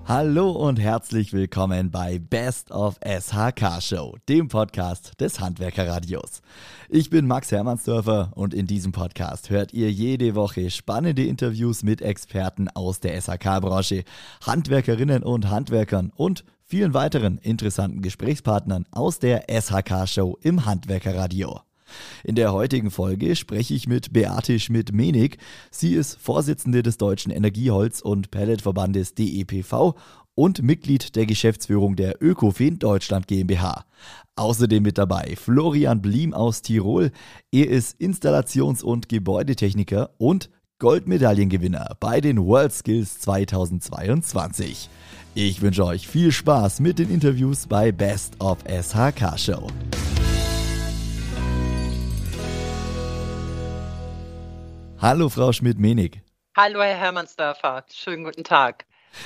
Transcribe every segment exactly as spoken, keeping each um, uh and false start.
Hallo und herzlich willkommen bei Best of S H K Show, dem Podcast des Handwerkerradios. Ich bin Max Hermannsdörfer und in diesem Podcast hört ihr jede Woche spannende Interviews mit Experten aus der S H K-Branche, Handwerkerinnen und Handwerkern und vielen weiteren interessanten Gesprächspartnern aus der S H K Show im Handwerkerradio. In der heutigen Folge spreche ich mit Beate Schmidt-Menig. Sie ist Vorsitzende des Deutschen Energieholz- und Pelletverbandes D E P V und Mitglied der Geschäftsführung der Ökofin Deutschland GmbH. Außerdem mit dabei Florian Bliem aus Tirol. Er ist Installations- und Gebäudetechniker und Goldmedaillengewinner bei den WorldSkills zweitausendzweiundzwanzig. Ich wünsche euch viel Spaß mit den Interviews bei Best of S H K Show. Hallo Frau Schmidt-Menig. Hallo Herr Hermannsdörfer, schönen guten Tag.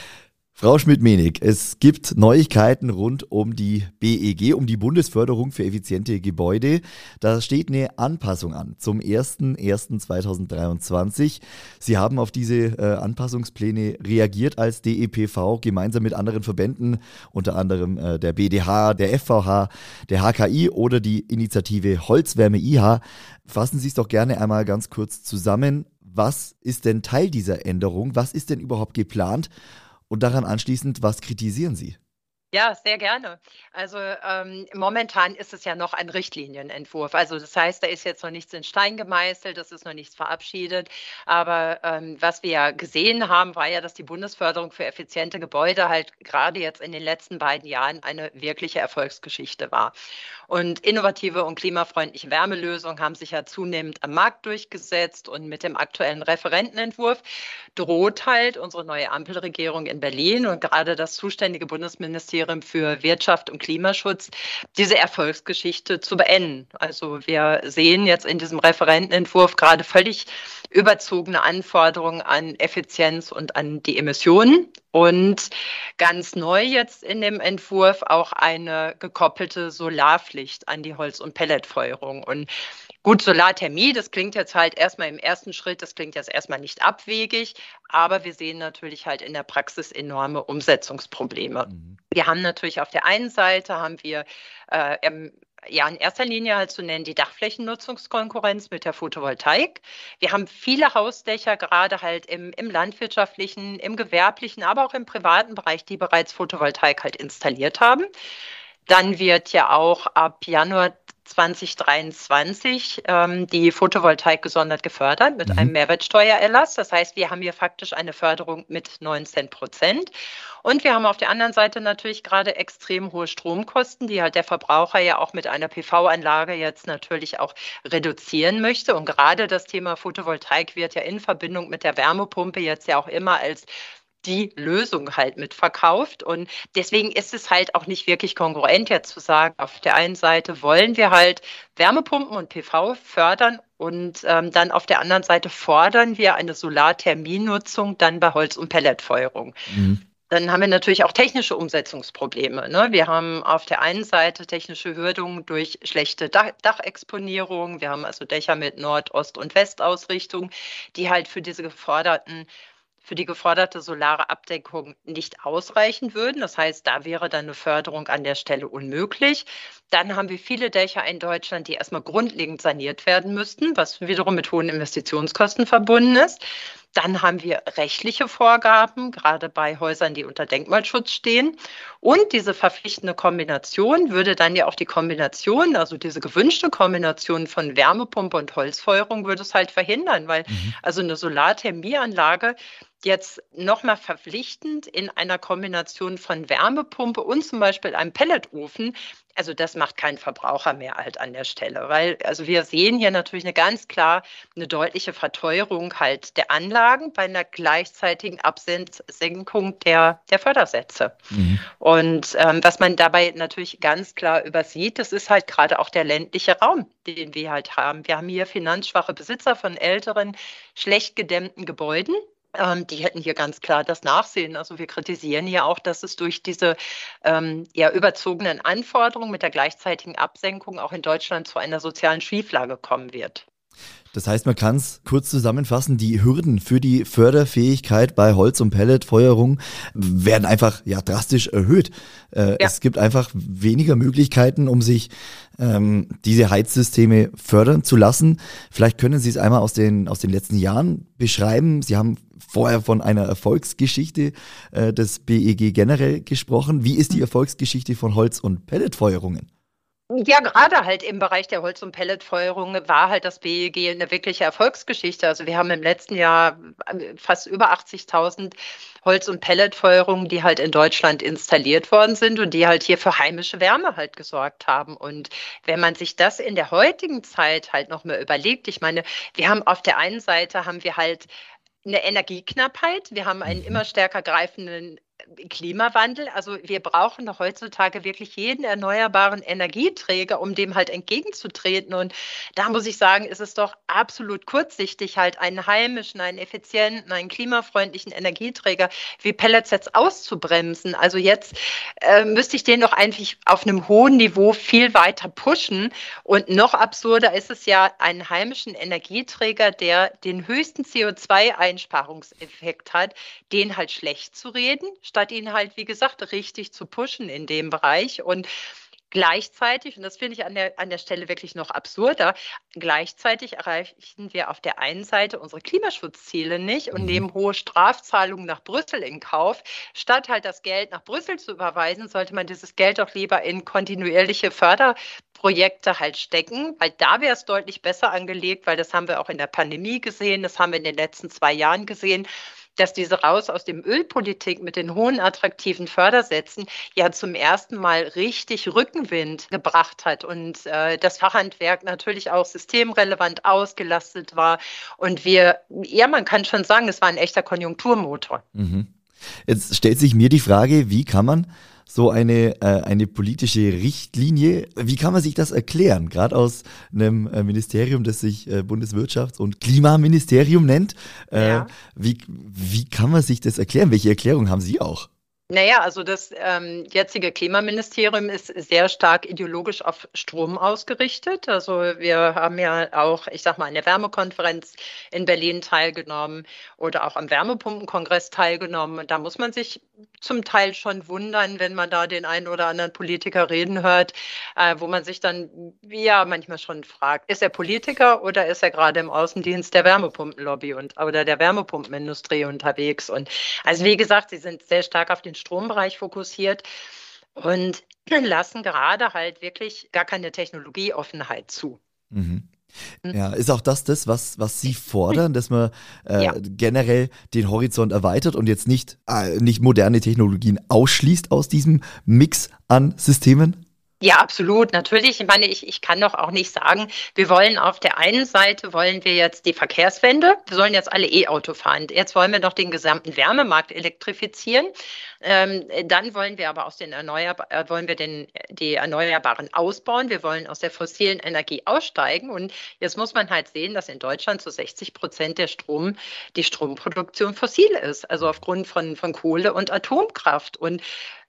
Frau Schmidt-Menig, es gibt Neuigkeiten rund um die B E G, um die Bundesförderung für effiziente Gebäude. Da steht eine Anpassung an zum ersten ersten zweitausenddreiundzwanzig. Sie haben auf diese äh, Anpassungspläne reagiert als D E P V, gemeinsam mit anderen Verbänden, unter anderem äh, der B D H, der F V H, der H K I oder die Initiative Holzwärme I H. Fassen Sie es doch gerne einmal ganz kurz zusammen. Was ist denn Teil dieser Änderung? Was ist denn überhaupt geplant? Und daran anschließend, was kritisieren Sie? Ja, sehr gerne. Also ähm, momentan ist es ja noch ein Richtlinienentwurf. Also das heißt, da ist jetzt noch nichts in Stein gemeißelt, das ist noch nichts verabschiedet. Aber ähm, was wir ja gesehen haben, war ja, dass die Bundesförderung für effiziente Gebäude halt gerade jetzt in den letzten beiden Jahren eine wirkliche Erfolgsgeschichte war. Und innovative und klimafreundliche Wärmelösungen haben sich ja zunehmend am Markt durchgesetzt. Und mit dem aktuellen Referentenentwurf droht halt unsere neue Ampelregierung in Berlin und gerade das zuständige Bundesministerium für Wirtschaft und Klimaschutz, diese Erfolgsgeschichte zu beenden. Also wir sehen jetzt in diesem Referentenentwurf gerade völlig überzogene Anforderungen an Effizienz und an die Emissionen. Und ganz neu jetzt in dem Entwurf auch eine gekoppelte Solarpflicht an die Holz- und Pelletfeuerung. Und gut, Solarthermie, das klingt jetzt halt erstmal im ersten Schritt, das klingt jetzt erstmal nicht abwegig, aber wir sehen natürlich halt in der Praxis enorme Umsetzungsprobleme. Mhm. Wir haben natürlich auf der einen Seite haben wir äh, im ja, in erster Linie halt zu nennen die Dachflächennutzungskonkurrenz mit der Photovoltaik. Wir haben viele Hausdächer, gerade halt im, im landwirtschaftlichen, im gewerblichen, aber auch im privaten Bereich, die bereits Photovoltaik halt installiert haben. Dann wird ja auch ab Januar zweitausenddreiundzwanzig ähm, die Photovoltaik gesondert gefördert mit mhm. einem Mehrwertsteuererlass. Das heißt, wir haben hier faktisch eine Förderung mit neunzehn Prozent. Und wir haben auf der anderen Seite natürlich gerade extrem hohe Stromkosten, die halt der Verbraucher ja auch mit einer P V-Anlage jetzt natürlich auch reduzieren möchte. Und gerade das Thema Photovoltaik wird ja in Verbindung mit der Wärmepumpe jetzt ja auch immer als die Lösung halt mitverkauft. Und deswegen ist es halt auch nicht wirklich kongruent, jetzt zu sagen, auf der einen Seite wollen wir halt Wärmepumpen und P V fördern und ähm, dann auf der anderen Seite fordern wir eine Solarthermienutzung dann bei Holz- und Pelletfeuerung. Mhm. Dann haben wir natürlich auch technische Umsetzungsprobleme. Ne? Wir haben auf der einen Seite technische Hürden durch schlechte Dach- Dachexponierung. Wir haben also Dächer mit Nord-, Ost- und Westausrichtung, die halt für diese geforderten für die geforderte solare Abdeckung nicht ausreichen würden. Das heißt, da wäre dann eine Förderung an der Stelle unmöglich. Dann haben wir viele Dächer in Deutschland, die erstmal grundlegend saniert werden müssten, was wiederum mit hohen Investitionskosten verbunden ist. Dann haben wir rechtliche Vorgaben, gerade bei Häusern, die unter Denkmalschutz stehen. Und diese verpflichtende Kombination würde dann ja auch die Kombination, also diese gewünschte Kombination von Wärmepumpe und Holzfeuerung, würde es halt verhindern, weil mhm. also eine Solarthermieanlage jetzt nochmal verpflichtend in einer Kombination von Wärmepumpe und zum Beispiel einem Pelletofen, also das macht kein Verbraucher mehr halt an der Stelle, weil also wir sehen hier natürlich eine ganz klar eine deutliche Verteuerung halt der Anlagen bei einer gleichzeitigen Absenkung der, der Fördersätze. Mhm. Und ähm, was man dabei natürlich ganz klar übersieht, das ist halt gerade auch der ländliche Raum, den wir halt haben. Wir haben hier finanzschwache Besitzer von älteren, schlecht gedämmten Gebäuden. Ähm, die hätten hier ganz klar das Nachsehen. Also wir kritisieren hier auch, dass es durch diese ähm, ja, überzogenen Anforderungen mit der gleichzeitigen Absenkung auch in Deutschland zu einer sozialen Schieflage kommen wird. Das heißt, man kann es kurz zusammenfassen, die Hürden für die Förderfähigkeit bei Holz- und Pelletfeuerung werden einfach ja drastisch erhöht. Äh, ja. Es gibt einfach weniger Möglichkeiten, um sich ähm, diese Heizsysteme fördern zu lassen. Vielleicht können Sie es einmal aus den, aus den letzten Jahren beschreiben. Sie haben vorher von einer Erfolgsgeschichte äh, des B E G generell gesprochen. Wie ist die Erfolgsgeschichte von Holz- und Pelletfeuerungen? Ja, gerade halt im Bereich der Holz- und Pelletfeuerung war halt das B E G eine wirkliche Erfolgsgeschichte. Also wir haben im letzten Jahr fast über achtzigtausend Holz- und Pelletfeuerungen, die halt in Deutschland installiert worden sind und die halt hier für heimische Wärme halt gesorgt haben. Und wenn man sich das in der heutigen Zeit halt noch mal überlegt, ich meine, wir haben auf der einen Seite haben wir halt eine Energieknappheit, wir haben einen immer stärker greifenden Klimawandel. Also wir brauchen doch heutzutage wirklich jeden erneuerbaren Energieträger, um dem halt entgegenzutreten. Und da muss ich sagen, ist es doch absolut kurzsichtig, halt einen heimischen, einen effizienten, einen klimafreundlichen Energieträger wie Pellets jetzt auszubremsen. Also jetzt äh, müsste ich den doch eigentlich auf einem hohen Niveau viel weiter pushen. Und noch absurder ist es ja, einen heimischen Energieträger, der den höchsten C O zwei Einsparungseffekt hat, den halt schlecht zu reden, statt ihn halt, wie gesagt, richtig zu pushen in dem Bereich. Und gleichzeitig, und das finde ich an der, an der Stelle wirklich noch absurder, gleichzeitig erreichen wir auf der einen Seite unsere Klimaschutzziele nicht und nehmen hohe Strafzahlungen nach Brüssel in Kauf. Statt halt das Geld nach Brüssel zu überweisen, sollte man dieses Geld doch lieber in kontinuierliche Förderprojekte halt stecken, weil da wäre es deutlich besser angelegt, weil das haben wir auch in der Pandemie gesehen, das haben wir in den letzten zwei Jahren gesehen, dass diese Raus aus dem Ölpolitik mit den hohen attraktiven Fördersätzen ja zum ersten Mal richtig Rückenwind gebracht hat und äh, das Fachhandwerk natürlich auch systemrelevant ausgelastet war und wir, ja, man kann schon sagen, es war ein echter Konjunkturmotor. Mhm. Jetzt stellt sich mir die Frage, wie kann man so eine, äh, eine politische Richtlinie, wie kann man sich das erklären? Gerade aus einem äh, Ministerium, das sich äh, Bundeswirtschafts- und Klimaministerium nennt. Äh, ja. wie, wie kann man sich das erklären? Welche Erklärung haben Sie auch? Naja, also das ähm, jetzige Klimaministerium ist sehr stark ideologisch auf Strom ausgerichtet. Also wir haben ja auch, ich sag mal, an der Wärmekonferenz in Berlin teilgenommen oder auch am Wärmepumpenkongress teilgenommen. Und da muss man sich zum Teil schon wundern, wenn man da den einen oder anderen Politiker reden hört, äh, wo man sich dann ja manchmal schon fragt, ist er Politiker oder ist er gerade im Außendienst der Wärmepumpenlobby und oder der Wärmepumpenindustrie unterwegs? Und also wie gesagt, sie sind sehr stark auf den Strombereich fokussiert und lassen gerade halt wirklich gar keine Technologieoffenheit zu. Mhm. Ja, ist auch das das, was, was Sie fordern, dass man äh, ja. generell den Horizont erweitert und jetzt nicht, äh, nicht moderne Technologien ausschließt aus diesem Mix an Systemen? Ja, absolut. Natürlich. Ich meine, ich, ich kann doch auch nicht sagen, wir wollen auf der einen Seite, wollen wir jetzt die Verkehrswende, wir sollen jetzt alle E-Auto fahren. Jetzt wollen wir doch den gesamten Wärmemarkt elektrifizieren. Ähm, dann wollen wir aber aus den Erneuerbar äh, wollen wir den, die Erneuerbaren ausbauen. Wir wollen aus der fossilen Energie aussteigen. Und jetzt muss man halt sehen, dass in Deutschland zu sechzig Prozent der Strom, die Stromproduktion fossil ist. Also aufgrund von, von Kohle und Atomkraft. Und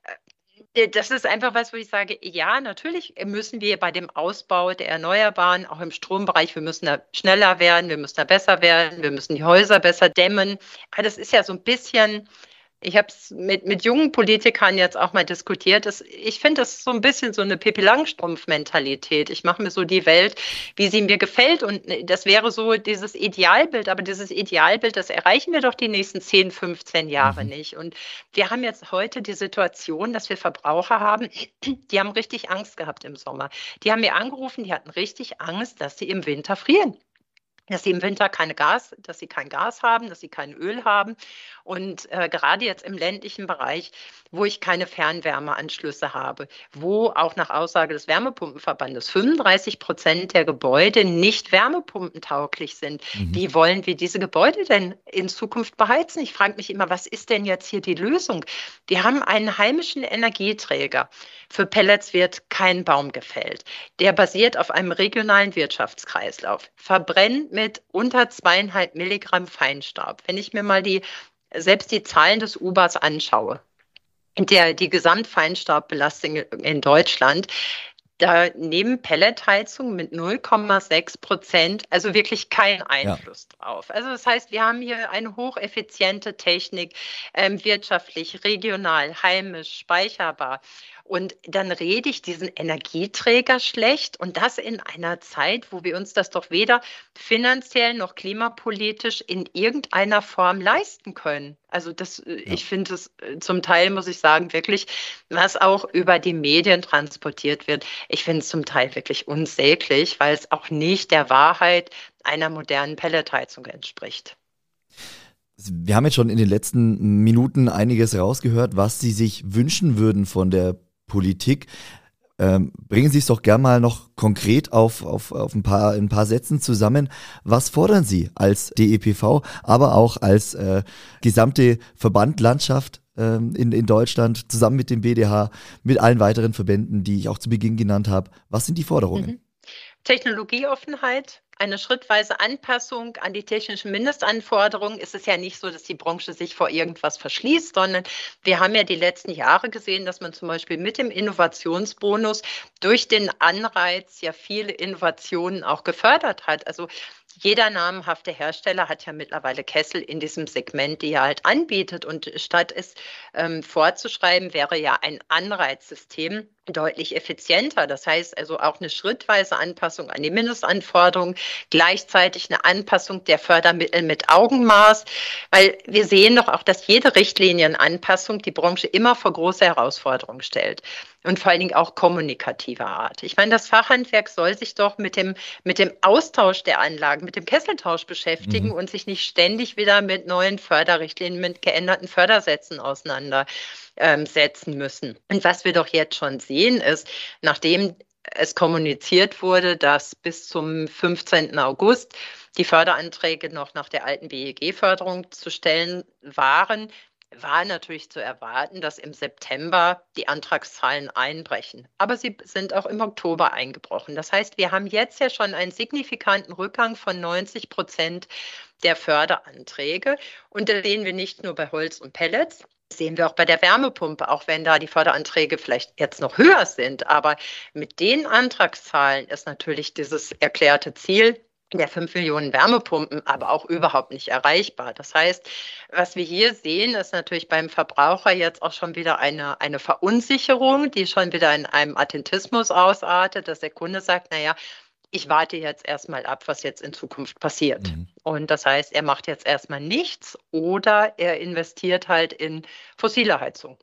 das ist einfach was, wo ich sage, ja, natürlich müssen wir bei dem Ausbau der Erneuerbaren, auch im Strombereich, wir müssen da schneller werden, wir müssen da besser werden, wir müssen die Häuser besser dämmen. Aber das ist ja so ein bisschen, ich habe es mit, mit jungen Politikern jetzt auch mal diskutiert. Das, ich finde, das ist so ein bisschen so eine Pippi Langstrumpf-Mentalität. Ich mache mir so die Welt, wie sie mir gefällt. Und das wäre so dieses Idealbild. Aber dieses Idealbild, das erreichen wir doch die nächsten zehn, fünfzehn Jahre mhm. nicht. Und wir haben jetzt heute die Situation, dass wir Verbraucher haben, die haben richtig Angst gehabt im Sommer. Die haben mir angerufen, die hatten richtig Angst, dass sie im Winter frieren. Dass sie im Winter keine Gas, dass sie kein Gas haben, dass sie kein Öl haben. Und äh, gerade jetzt im ländlichen Bereich, wo ich keine Fernwärmeanschlüsse habe, wo auch nach Aussage des Wärmepumpenverbandes fünfunddreißig Prozent der Gebäude nicht wärmepumpentauglich sind. Mhm. Wie wollen wir diese Gebäude denn in Zukunft beheizen? Ich frage mich immer, was ist denn jetzt hier die Lösung? Wir haben einen heimischen Energieträger. Für Pellets wird kein Baum gefällt. Der basiert auf einem regionalen Wirtschaftskreislauf, verbrennt mit unter zweieinhalb Milligramm Feinstaub. Wenn ich mir mal die, selbst die Zahlen des U B A s anschaue, der, die Gesamtfeinstaubbelastung in Deutschland, da nehmen Pelletheizungen mit null Komma sechs Prozent also wirklich keinen Einfluss ja. drauf. Also das heißt, wir haben hier eine hocheffiziente Technik, ähm, wirtschaftlich, regional, heimisch, speicherbar. Und dann rede ich diesen Energieträger schlecht und das in einer Zeit, wo wir uns das doch weder finanziell noch klimapolitisch in irgendeiner Form leisten können. Also das, ja. ich finde es zum Teil, muss ich sagen, wirklich, was auch über die Medien transportiert wird, ich finde es zum Teil wirklich unsäglich, weil es auch nicht der Wahrheit einer modernen Pelletheizung entspricht. Wir haben jetzt schon in den letzten Minuten einiges rausgehört, was Sie sich wünschen würden von der Politik. Ähm, bringen Sie es doch gerne mal noch konkret auf, auf, auf ein paar, ein paar Sätzen zusammen. Was fordern Sie als D E P V, aber auch als äh, gesamte Verbandlandschaft ähm, in, in Deutschland, zusammen mit dem B D H, mit allen weiteren Verbänden, die ich auch zu Beginn genannt habe? Was sind die Forderungen? Mhm. Technologieoffenheit, eine schrittweise Anpassung an die technischen Mindestanforderungen. Es ist ja nicht so, dass die Branche sich vor irgendwas verschließt, sondern wir haben ja die letzten Jahre gesehen, dass man zum Beispiel mit dem Innovationsbonus durch den Anreiz ja viele Innovationen auch gefördert hat. Also jeder namhafte Hersteller hat ja mittlerweile Kessel in diesem Segment, die er halt anbietet. Und statt es ähm, vorzuschreiben, wäre ja ein Anreizsystem deutlich effizienter. Das heißt also auch eine schrittweise Anpassung an die Mindestanforderungen, gleichzeitig eine Anpassung der Fördermittel mit Augenmaß, weil wir sehen doch auch, dass jede Richtlinienanpassung die Branche immer vor große Herausforderungen stellt. Und vor allen Dingen auch kommunikativer Art. Ich meine, das Fachhandwerk soll sich doch mit dem, mit dem Austausch der Anlagen, mit dem Kesseltausch beschäftigen mhm. und sich nicht ständig wieder mit neuen Förderrichtlinien, mit geänderten Fördersätzen auseinandersetzen müssen. Und was wir doch jetzt schon sehen, ist, nachdem es kommuniziert wurde, dass bis zum fünfzehnten August die Förderanträge noch nach der alten B E G-Förderung zu stellen waren, war natürlich zu erwarten, dass im September die Antragszahlen einbrechen. Aber sie sind auch im Oktober eingebrochen. Das heißt, wir haben jetzt ja schon einen signifikanten Rückgang von neunzig Prozent der Förderanträge. Und das sehen wir nicht nur bei Holz und Pellets, das sehen wir auch bei der Wärmepumpe, auch wenn da die Förderanträge vielleicht jetzt noch höher sind. Aber mit den Antragszahlen ist natürlich dieses erklärte Ziel der fünf Millionen Wärmepumpen aber auch überhaupt nicht erreichbar. Das heißt, was wir hier sehen, ist natürlich beim Verbraucher jetzt auch schon wieder eine, eine Verunsicherung, die schon wieder in einem Attentismus ausartet, dass der Kunde sagt, naja, ich warte jetzt erstmal ab, was jetzt in Zukunft passiert. Mhm. Und das heißt, er macht jetzt erstmal nichts oder er investiert halt in fossile Heizung.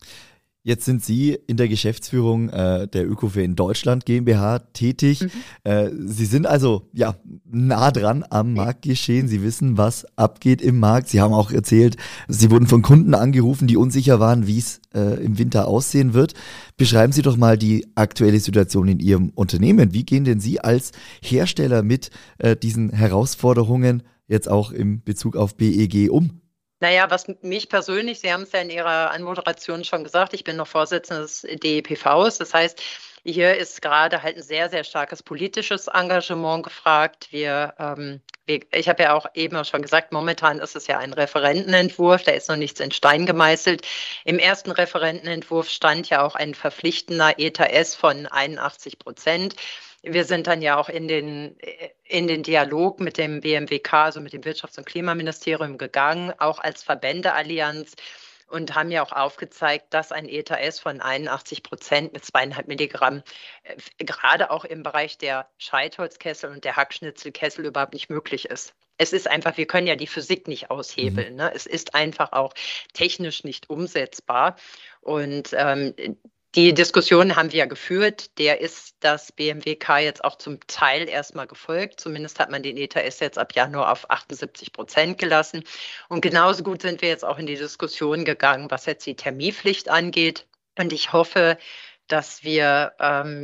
Jetzt sind Sie in der Geschäftsführung äh, der Ökofair in Deutschland GmbH tätig. Mhm. Äh, Sie sind also ja nah dran am Marktgeschehen. Sie wissen, was abgeht im Markt. Sie haben auch erzählt, Sie wurden von Kunden angerufen, die unsicher waren, wie es äh, im Winter aussehen wird. Beschreiben Sie doch mal die aktuelle Situation in Ihrem Unternehmen. Wie gehen denn Sie als Hersteller mit äh, diesen Herausforderungen jetzt auch im Bezug auf B E G um? Naja, was mich persönlich, Sie haben es ja in Ihrer Anmoderation schon gesagt, ich bin noch Vorsitzende des D E P Vs. Das heißt, hier ist gerade halt ein sehr, sehr starkes politisches Engagement gefragt. Wir, ähm, wir, ich habe ja auch eben schon gesagt, momentan ist es ja ein Referentenentwurf, da ist noch nichts in Stein gemeißelt. Im ersten Referentenentwurf stand ja auch ein verpflichtender E T S von einundachtzig Prozent. Wir sind dann ja auch in den, in den Dialog mit dem B M W K, also mit dem Wirtschafts- und Klimaministerium gegangen, auch als Verbändeallianz und haben ja auch aufgezeigt, dass ein E T S von einundachtzig Prozent mit zweieinhalb Milligramm äh, gerade auch im Bereich der Scheitholzkessel und der Hackschnitzelkessel überhaupt nicht möglich ist. Es ist einfach, wir können ja die Physik nicht aushebeln. Ne? Es ist einfach auch technisch nicht umsetzbar. Und ähm, die Diskussion haben wir ja geführt. Der ist das B M W K jetzt auch zum Teil erstmal gefolgt. Zumindest hat man den E T S jetzt ab Januar auf achtundsiebzig Prozent gelassen. Und genauso gut sind wir jetzt auch in die Diskussion gegangen, was jetzt die Thermiepflicht angeht. Und ich hoffe, dass wir ähm,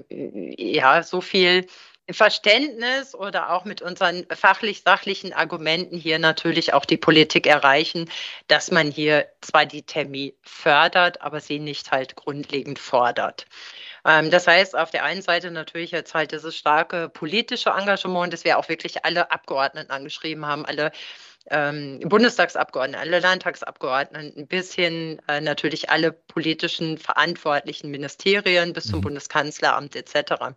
ja so viel Verständnis oder auch mit unseren fachlich-sachlichen Argumenten hier natürlich auch die Politik erreichen, dass man hier zwar die Thermie fördert, aber sie nicht halt grundlegend fordert. Ähm, das heißt, auf der einen Seite natürlich jetzt halt dieses starke politische Engagement, dass wir auch wirklich alle Abgeordneten angeschrieben haben, alle ähm, Bundestagsabgeordneten, alle Landtagsabgeordneten bis hin äh, natürlich alle politischen verantwortlichen Ministerien bis zum Mhm. Bundeskanzleramt et cetera.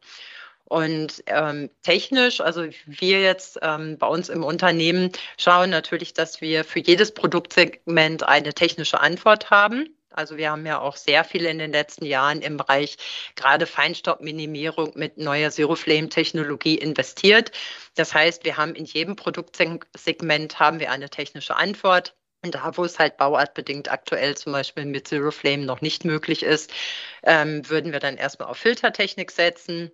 Und ähm, technisch, also wir jetzt ähm, bei uns im Unternehmen schauen natürlich, dass wir für jedes Produktsegment eine technische Antwort haben. Also wir haben ja auch sehr viel in den letzten Jahren im Bereich gerade Feinstaubminimierung mit neuer Zero-Flame-Technologie investiert. Das heißt, wir haben in jedem Produktsegment haben wir eine technische Antwort. Und da, wo es halt bauartbedingt aktuell zum Beispiel mit Zero Flame noch nicht möglich ist, ähm, würden wir dann erstmal auf Filtertechnik setzen.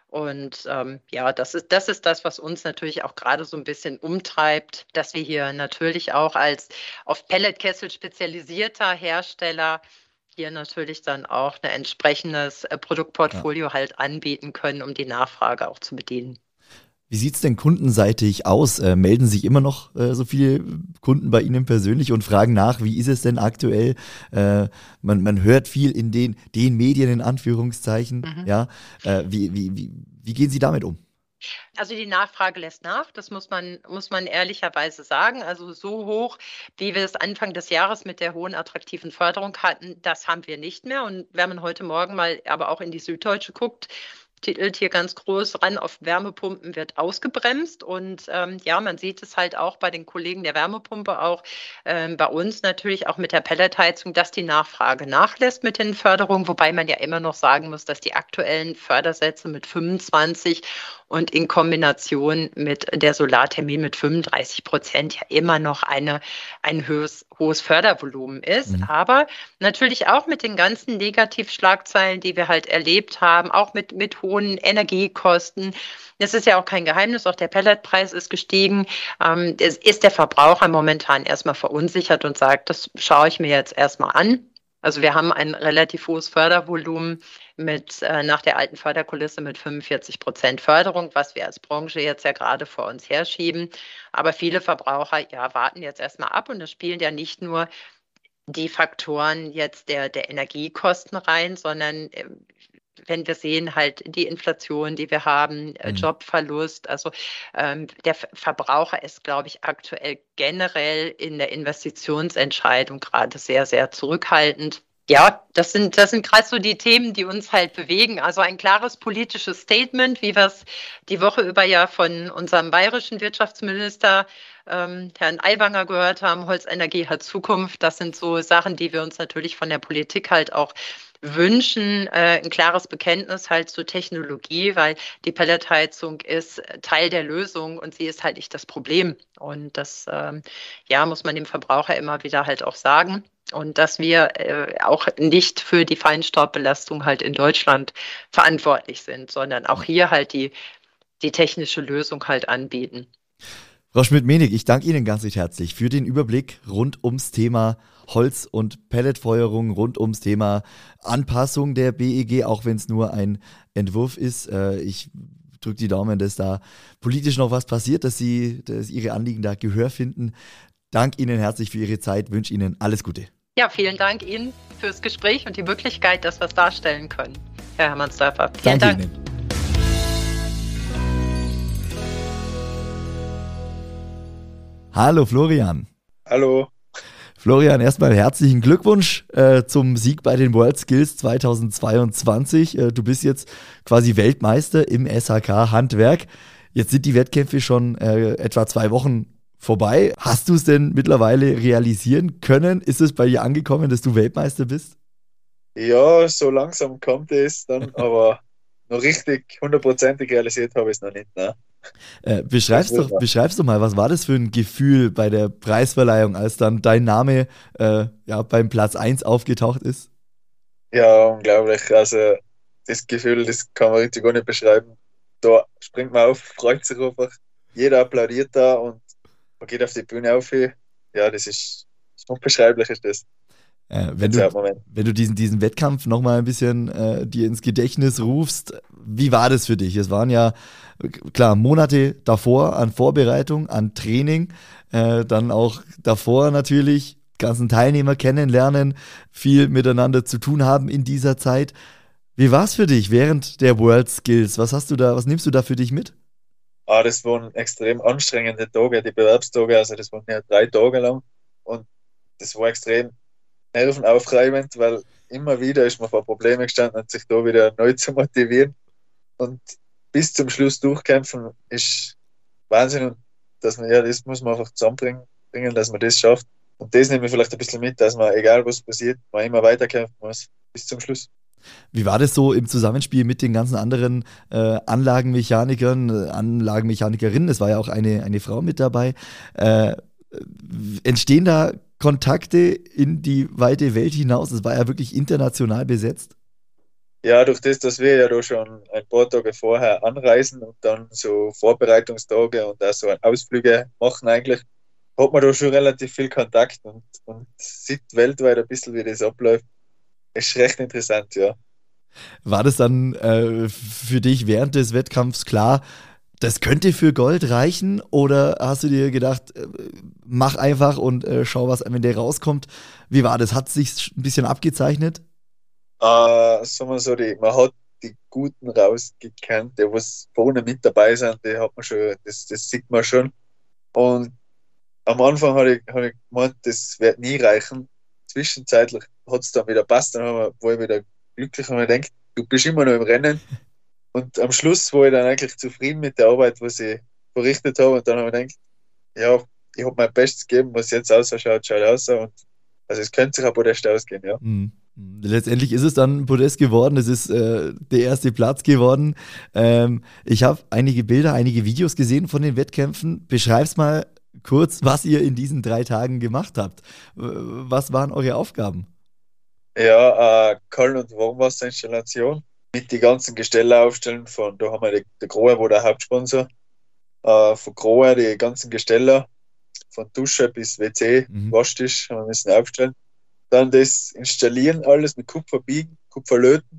Und ähm, ja, das ist, das ist das, was uns natürlich auch gerade so ein bisschen umtreibt, dass wir hier natürlich auch als auf Pelletkessel spezialisierter Hersteller hier natürlich dann auch ein entsprechendes äh, Ja. Produktportfolio halt anbieten können, um die Nachfrage auch zu bedienen. Wie sieht es denn kundenseitig aus? Äh, melden sich immer noch äh, so viele Kunden bei Ihnen persönlich und fragen nach, wie ist es denn aktuell? Äh, man, man hört viel in den, den Medien in Anführungszeichen. Mhm. Ja? Äh, wie, wie, wie, wie gehen Sie damit um? Also die Nachfrage lässt nach, das muss man, muss man ehrlicherweise sagen. Also so hoch, wie wir es Anfang des Jahres mit der hohen attraktiven Förderung hatten, das haben wir nicht mehr. Und wenn man heute Morgen mal aber auch in die Süddeutsche guckt, titelt hier ganz groß ran, auf Wärmepumpen wird ausgebremst. Und ähm, ja, man sieht es halt auch bei den Kollegen der Wärmepumpe, auch ähm, bei uns natürlich auch mit der Pelletheizung, dass die Nachfrage nachlässt mit den Förderungen, wobei man ja immer noch sagen muss, dass die aktuellen Fördersätze mit fünfundzwanzig und in Kombination mit der Solarthermie mit fünfunddreißig Prozent ja immer noch eine, ein höchst, hohes Fördervolumen ist. Mhm. Aber natürlich auch mit den ganzen Negativschlagzeilen, die wir halt erlebt haben, auch mit, mit hohen Energiekosten. Das ist ja auch kein Geheimnis, auch der Pelletpreis ist gestiegen. Ähm, es ist der Verbraucher momentan erstmal verunsichert und sagt, das schaue ich mir jetzt erstmal an. Also wir haben ein relativ hohes Fördervolumen mit äh, nach der alten Förderkulisse mit fünfundvierzig Prozent Förderung, was wir als Branche jetzt ja gerade vor uns herschieben. Aber viele Verbraucher ja warten jetzt erstmal ab und es spielen ja nicht nur die Faktoren jetzt der, der Energiekosten rein, sondern äh, wenn wir sehen halt die Inflation, die wir haben, äh, Mhm. Jobverlust, also ähm, der Ver- Verbraucher ist, glaube ich, aktuell generell in der Investitionsentscheidung gerade sehr, sehr zurückhaltend. Ja, das sind, das sind gerade so die Themen, die uns halt bewegen. Also ein klares politisches Statement, wie wir es die Woche über ja von unserem bayerischen Wirtschaftsminister ähm, Herrn Aiwanger gehört haben. Holzenergie hat Zukunft. Das sind so Sachen, die wir uns natürlich von der Politik halt auch wünschen, äh, ein klares Bekenntnis halt zur Technologie, weil die Pelletheizung ist Teil der Lösung und sie ist halt nicht das Problem. Und das, ähm, ja, muss man dem Verbraucher immer wieder halt auch sagen. Und dass wir äh, auch nicht für die Feinstaubbelastung halt in Deutschland verantwortlich sind, sondern auch hier halt die, die technische Lösung halt anbieten. Frau Schmidt-Menig, ich danke Ihnen ganz recht herzlich für den Überblick rund ums Thema Holz- und Pelletfeuerung, rund ums Thema Anpassung der B E G, auch wenn es nur ein Entwurf ist. Äh, ich drücke die Daumen, dass da politisch noch was passiert, dass Sie, dass Ihre Anliegen da Gehör finden. Danke Ihnen herzlich für Ihre Zeit, wünsche Ihnen alles Gute. Ja, vielen Dank Ihnen fürs Gespräch und die Möglichkeit, dass wir es darstellen können, Herr Hermannsdörfer. Danke Vielen Dank. Ihnen. Hallo Florian. Hallo. Florian, erstmal herzlichen Glückwunsch äh, zum Sieg bei den World Skills zweitausendzweiundzwanzig. Äh, du bist jetzt quasi Weltmeister im S H K-Handwerk. Jetzt sind die Wettkämpfe schon äh, etwa zwei Wochen vorbei. Hast du es denn mittlerweile realisieren können? Ist es bei dir angekommen, dass du Weltmeister bist? Ja, so langsam kommt es dann, aber noch richtig hundertprozentig realisiert habe ich es noch nicht. Ne? Äh, beschreibst, doch, beschreibst doch mal, was war das für ein Gefühl bei der Preisverleihung, als dann dein Name äh, ja, beim Platz eins aufgetaucht ist? Ja, unglaublich. Also das Gefühl, das kann man richtig gar nicht beschreiben. Da springt man auf, freut sich einfach. Jeder applaudiert da und man geht auf die Bühne auf. Ja, das ist, das ist unbeschreiblich, ist das. Äh, wenn, du, wenn du diesen, diesen Wettkampf nochmal ein bisschen äh, dir ins Gedächtnis rufst, wie war das für dich? Es waren ja, klar, Monate davor an Vorbereitung, an Training, äh, dann auch davor natürlich ganzen Teilnehmer kennenlernen, viel miteinander zu tun haben in dieser Zeit. Wie war es für dich während der World Skills? Was hast du da, was nimmst du da für dich mit? Ah, das waren extrem anstrengende Tage, die Bewerbstage, also das waren ja drei Tage lang und das war extrem nervenaufreibend, weil immer wieder ist man vor Probleme gestanden und sich da wieder neu zu motivieren und bis zum Schluss durchkämpfen ist Wahnsinn und dass man, ja, das muss man einfach zusammenbringen, dass man das schafft. Und das nehme ich vielleicht ein bisschen mit, dass man, egal was passiert, man immer weiterkämpfen muss bis zum Schluss. Wie war das so im Zusammenspiel mit den ganzen anderen äh, Anlagenmechanikern, äh, Anlagenmechanikerinnen? Es war ja auch eine, eine Frau mit dabei. Äh, entstehen da Kontakte in die weite Welt hinaus? Es war ja wirklich international besetzt. Ja, durch das, dass wir ja da schon ein paar Tage vorher anreisen und dann so Vorbereitungstage und auch so Ausflüge machen eigentlich, hat man da schon relativ viel Kontakt und, und sieht weltweit ein bisschen, wie das abläuft. Ist recht interessant, ja. War das dann äh, für dich während des Wettkampfs klar, das könnte für Gold reichen? Oder hast du dir gedacht, äh, mach einfach und äh, schau, was am Ende rauskommt? Wie war das? Hat es sich ein bisschen abgezeichnet? Äh, sagen wir so, die, man hat die Guten rausgekannt, die was vorne mit dabei sind, die hat man schon, das, das sieht man schon. Und am Anfang habe ich, hab ich gemeint, das wird nie reichen. Zwischenzeitlich hat es dann wieder passt, dann war ich wieder glücklich und ich denke, du bist immer noch im Rennen. Und am Schluss war ich dann eigentlich zufrieden mit der Arbeit, was ich verrichtet habe. Und dann habe ich gedacht, ja, ich habe mein Bestes gegeben, was jetzt ausschaut, schaut aus. Und also es könnte sich ein Podest ausgehen, ja. Mhm. Letztendlich ist es dann ein Podest geworden, es ist äh, der erste Platz geworden. Ähm, ich habe einige Bilder, einige Videos gesehen von den Wettkämpfen. Beschreib's mal kurz, was ihr in diesen drei Tagen gemacht habt. Was waren eure Aufgaben? Ja, äh, Kalt- und Warmwasserinstallation mit die ganzen Gestelle aufstellen. Von, da haben wir die, der Grohe, wo der Hauptsponsor, äh, von Grohe die ganzen Gestelle, von Dusche bis W C, Mhm. Waschtisch, haben wir müssen aufstellen. Dann das installieren, alles mit Kupfer biegen, Kupfer löten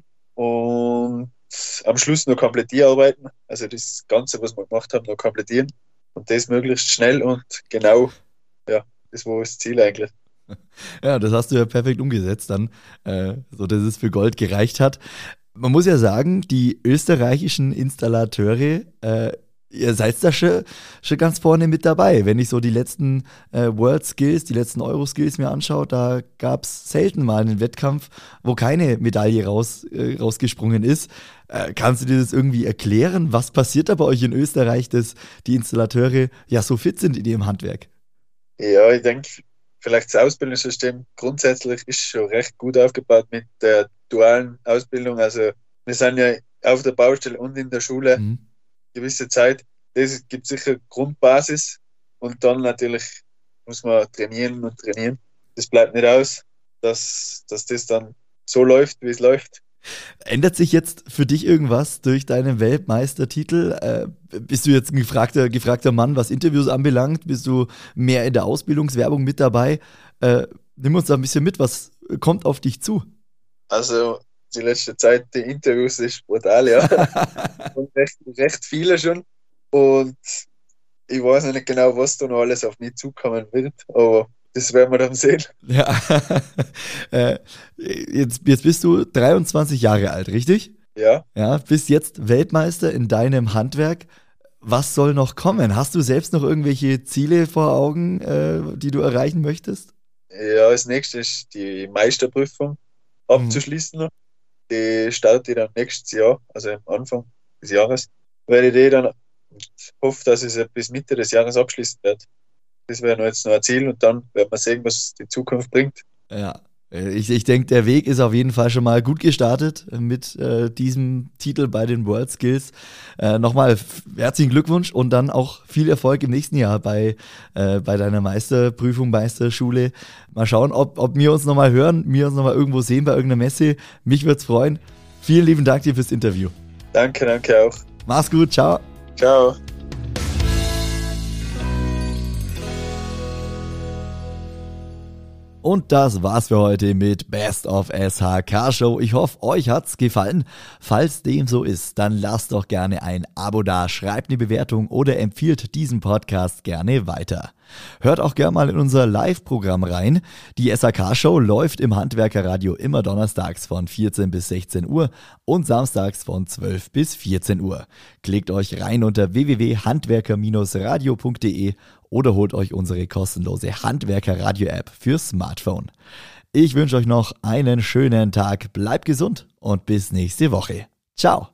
und am Schluss noch komplettieren. Also das Ganze, was wir gemacht haben, noch komplettieren und das möglichst schnell und genau. Ja, das war das Ziel eigentlich. Ja, das hast du ja perfekt umgesetzt dann, äh, so dass es für Gold gereicht hat. Man muss ja sagen, die österreichischen Installateure, äh, ihr seid da schon, schon ganz vorne mit dabei. Wenn ich so die letzten äh, World Skills, die letzten Euro Skills mir anschaue, da gab es selten mal einen Wettkampf, wo keine Medaille raus, äh, rausgesprungen ist. Äh, kannst du dir das irgendwie erklären? Was passiert da bei euch in Österreich, dass die Installateure ja so fit sind in ihrem Handwerk? Ja, ich denke, vielleicht das Ausbildungssystem grundsätzlich ist schon recht gut aufgebaut mit der dualen Ausbildung. Also wir sind ja auf der Baustelle und in der Schule Mhm. gewisse Zeit. Das gibt sicher Grundbasis und dann natürlich muss man trainieren und trainieren. Das bleibt nicht aus, dass, dass das dann so läuft, wie es läuft. Ändert sich jetzt für dich irgendwas durch deinen Weltmeistertitel? Äh, bist du jetzt ein gefragter, gefragter Mann, was Interviews anbelangt? Bist du mehr in der Ausbildungswerbung mit dabei? Äh, nimm uns da ein bisschen mit, was kommt auf dich zu? Also die letzte Zeit, die Interviews ist brutal, ja. Und recht, recht viele schon. Und ich weiß noch nicht genau, was da noch alles auf mich zukommen wird, aber das werden wir dann sehen. Ja. äh, jetzt, jetzt bist du dreiundzwanzig Jahre alt, richtig? Ja. Ja, bist jetzt Weltmeister in deinem Handwerk. Was soll noch kommen? Hast du selbst noch irgendwelche Ziele vor Augen, äh, die du erreichen möchtest? Ja, als nächstes ist die Meisterprüfung abzuschließen noch. Die startet ich dann nächstes Jahr, also am Anfang des Jahres. Werde ich die dann, ich hoffe, dass ich sie bis Mitte des Jahres abschließen werde. Das wäre noch jetzt noch ein Ziel und dann werden wir sehen, was die Zukunft bringt. Ja, ich, ich denke, der Weg ist auf jeden Fall schon mal gut gestartet mit äh, diesem Titel bei den World Skills. Äh, Nochmal f- herzlichen Glückwunsch und dann auch viel Erfolg im nächsten Jahr bei, äh, bei deiner Meisterprüfung, Meisterschule. Mal schauen, ob, ob wir uns nochmal hören, wir uns nochmal irgendwo sehen bei irgendeiner Messe. Mich würde es freuen. Vielen lieben Dank dir fürs Interview. Danke, danke auch. Mach's gut, ciao. Ciao. Und das war's für heute mit Best of S H K Show. Ich hoffe, euch hat's gefallen. Falls dem so ist, dann lasst doch gerne ein Abo da, schreibt eine Bewertung oder empfiehlt diesen Podcast gerne weiter. Hört auch gerne mal in unser Live-Programm rein. Die S H K Show läuft im Handwerkerradio immer donnerstags von vierzehn bis sechzehn Uhr und samstags von zwölf bis vierzehn Uhr. Klickt euch rein unter w w w punkt handwerker Bindestrich radio punkt d e oder holt euch unsere kostenlose Handwerker-Radio-App fürs Smartphone. Ich wünsche euch noch einen schönen Tag, bleibt gesund und bis nächste Woche. Ciao!